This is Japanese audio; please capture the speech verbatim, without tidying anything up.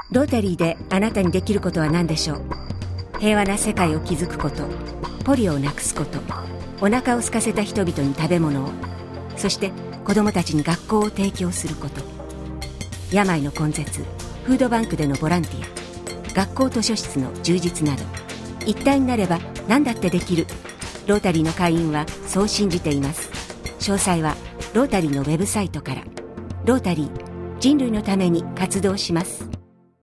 ロータリーであなたにできることは何でしょう。平和な世界を築くこと、ポリオをなくすこと、お腹を空かせた人々に食べ物を、そして子どもたちに学校を提供すること、病の根絶、フードバンクでのボランティア、学校図書室の充実など、一体になれば何だってできる。ロータリーの会員はそう信じています。詳細はロータリーのウェブサイトから。ロータリー、人類のために活動します。